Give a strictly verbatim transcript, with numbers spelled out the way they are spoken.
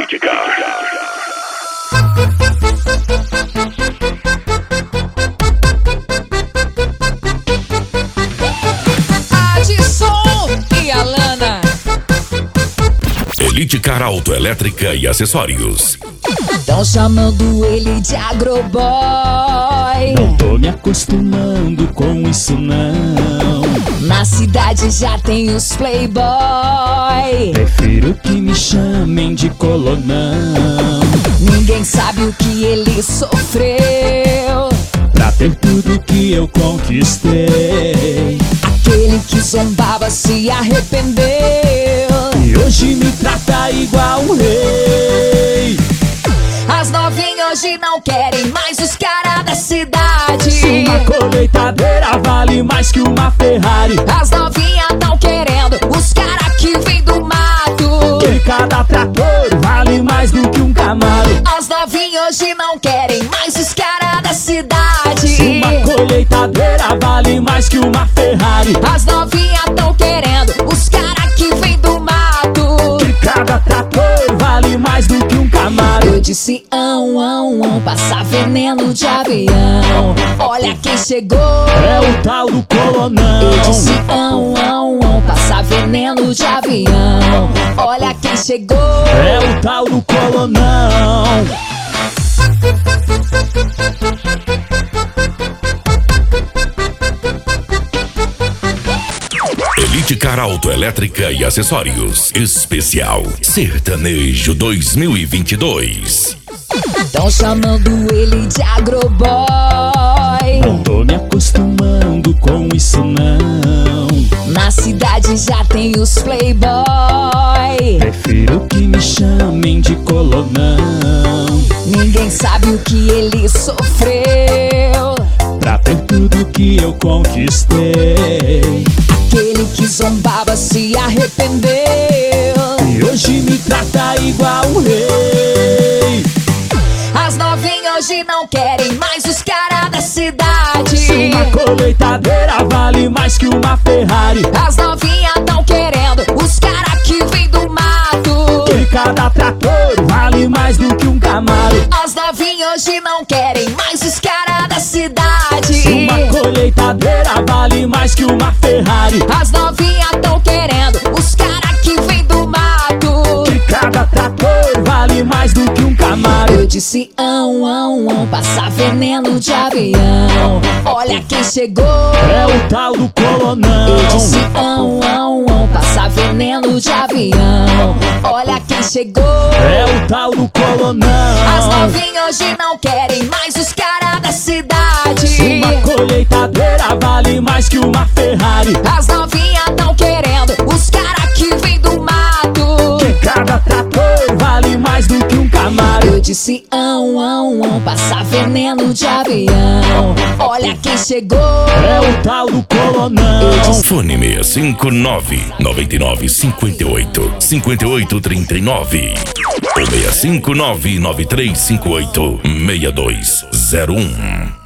Analítica. Adson e Alana. Eliticar Autoelétrica e Acessórios. Tão chamando ele de agroboy. Não tô me acostumando com isso não. Na cidade já tem os playboy. Prefiro que me chamem de colonão. Ninguém sabe o que ele sofreu Pra ter tudo que eu conquistei. Aquele que zombava se arrependeu. E hoje me trata igual um rei. As novinhas hoje não querem mais os caras da cidade. Uma colheitadeira vale mais que uma Ferrari. As novinhas tão querendo os caras que vem do mato. Que cada trator vale mais do que um Camaro. As novinhas hoje não querem mais os caras da cidade. Uma colheitadeira vale mais que uma Ferrari. As novinhas tão querendo os caras que vem do mato. Que cada trator vale mais do que um Camaro. Eu disse ão, ão, ão, passar veneno de avião. Olha quem chegou. É o tal do colonão. Eu disse ão, ão, ão, passar veneno de avião. Olha quem chegou. É o tal do colonão. Eliticar Autoelétrica e Acessórios. Especial Sertanejo dois mil e vinte e dois. Tão chamando ele de agroboy. Não tô me acostumando com isso não. Na cidade já tem os playboy. Prefiro que me chamem de colonão. Ninguém sabe o que ele sofreu Pra ter tudo que eu conquistei. Aquele que zombava se arrependeu. E hoje me trata igual um rei. As novinhas hoje não querem mais os caras da cidade. Uma colheitadeira vale mais que uma Ferrari. As novinhas tão querendo os caras que vem do mato. Que cada trator vale mais do que um Camaro. As novinhas hoje não querem mais os caras da cidade. Uma colheitadeira vale mais que uma Ferrari. As novinhas tão querendo os caras que vem do mato. Que cada trator vale mais do que um Camaro. Eu disse ão, ão, ão, passar veneno de avião. Olha quem chegou. É o tal do colonão. Eu disse ão, ão, ão, passar veneno de avião. Olha quem chegou. É o tal do colonão. As novinhas hoje não querem mais os caras da cidade. Uma colheitadeira vale mais que uma Ferrari. As novinhas tão querendo os caras que vem do mato. Que cada trator vale mais do que um Camaro. Eu disse ão, ão, ão, passar veneno de avião. Olha quem chegou. É o tal do colonão. Fone seis cinco nove, nove nove cinco oito, cinco oito três nove ou seis cinco nove, nove três cinco oito, seis dois zero um.